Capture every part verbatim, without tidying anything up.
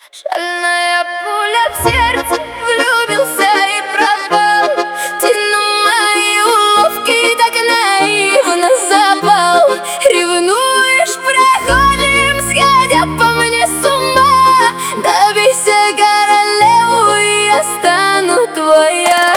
Шальная пуля в сердце, влюбился и пропал. Ты на мои уловки так наивно запал. Ревнуешь, проходим, сходя по мне с ума. Добейся королеву, и я стану твоя.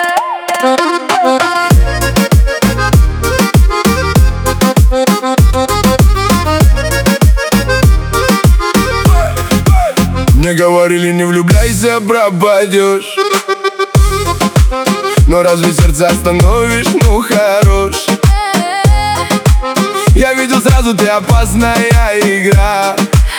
Мне говорили, не влюбляйся, пропадешь. Но разве сердце остановишь? Ну хорош. Я видел сразу, ты опасная игра,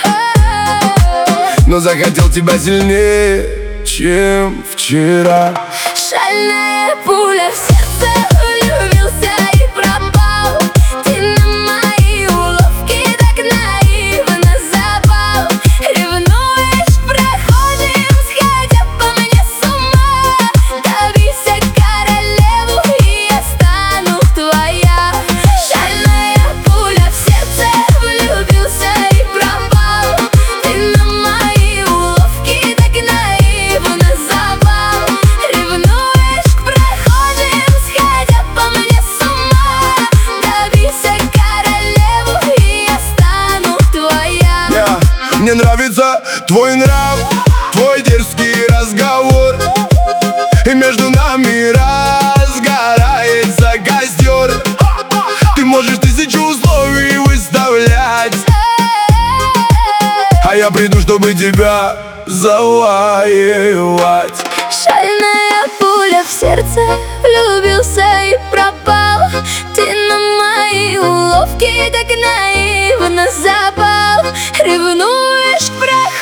но захотел тебя сильнее, чем вчера. Шальная пуля в сердце, влюбился и пропал. Ты на мои уловки так наивно запал. Ревнуешь, проходим, сходя по мне с ума. Добейся королеву, и я стану твоя. Шальная пуля в сердце, влюбился и пропал. Ты на мои уловки так наивно запал. Ревнуешь, проходим, сходя по мне с ума. Добейся королеву, и я стану твоя. yeah. Мне нравится твой нрав, твой дерзкий разговор, и между нами разгорается костер. Ты можешь тысячу условий выставлять, а я приду, чтобы тебя завоевать. Шальная пуля в сердце, влюбился и пропал. Ты на мои уловки так наивно запал. Ревнуешь, проходишь.